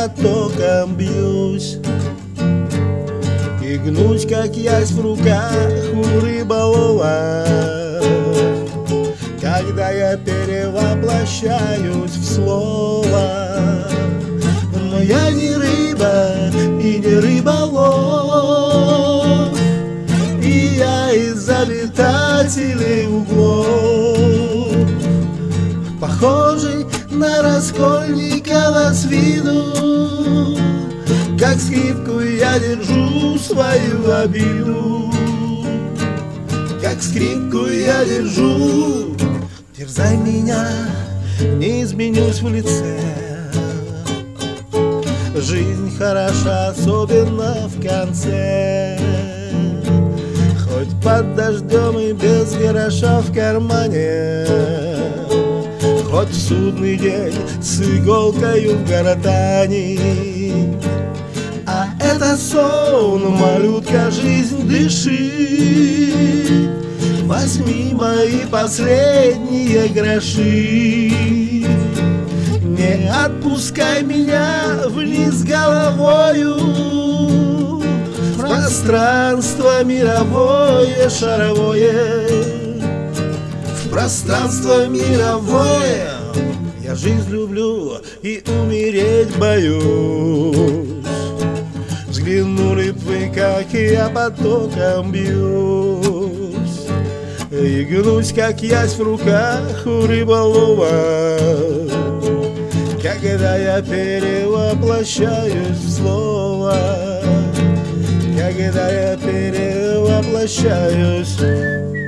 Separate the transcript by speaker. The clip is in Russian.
Speaker 1: потоком бьюсь, и гнусь, как ясь в руках у рыболова, когда я перевоплощаюсь в слово. Но я не рыба и не рыболов, и я из обитателей углов, похожий на Раскольникова с виду, как скрипку я держу свою обиду, как скрипку я держу. Терзай меня, не изменюсь в лице. Жизнь хороша, особенно в конце, хоть под дождем и без гроша в кармане, хоть в судный день с иголкою в гортани. А это сон, малютка, жизнь дыши, возьми мои последние гроши. Не отпускай меня вниз головою в пространство мировое шаровое, в пространство мировое. Я жизнь люблю и умереть боюсь. Взглянули б вы, как я потоком бьюсь, и гнусь, как ясь в руках у рыболова, когда я перевоплощаюсь в слово, когда я перевоплощаюсь.